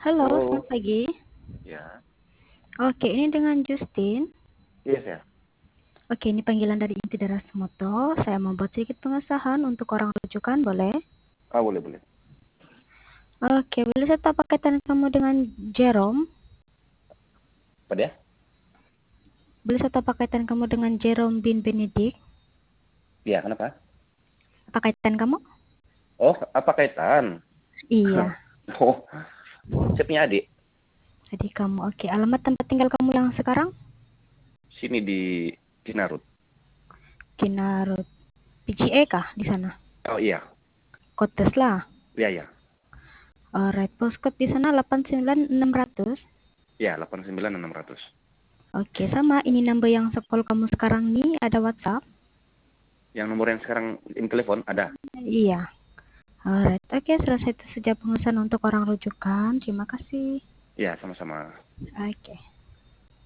Halo, selamat Halo, pagi. ya, Oke, ini dengan Justin. iya saya. Oke, ini panggilan dari Inti Daras Moto. Saya membuat sedikit pengesahan untuk orang rujukan, boleh? Boleh boleh. Oke, boleh saya tahu pakaian kamu dengan Jerome? Apa dia? Boleh saya tahu pakaian kamu dengan Jerome bin Benedict? Iya, kenapa? Pakaian kamu? Oh, apa kaitan? Iya, Oh, saya punya adik. jadi kamu. Oke, alamat tempat tinggal kamu yang sekarang? Sini di Cinarut. Kinarut. PGA kah di sana? Oh iya, Kotes lah. iya ya. Alright, postcode di sana 89600. Ya, 89.600. Oke, sama. Ini number yang sekolah kamu sekarang nih, ada WhatsApp? Yang nomor yang sekarang ini telepon ada. Iya. Alright, oke, selesai itu saja pengesahan untuk orang rujukan. Terima kasih. Ya, sama-sama. Oke.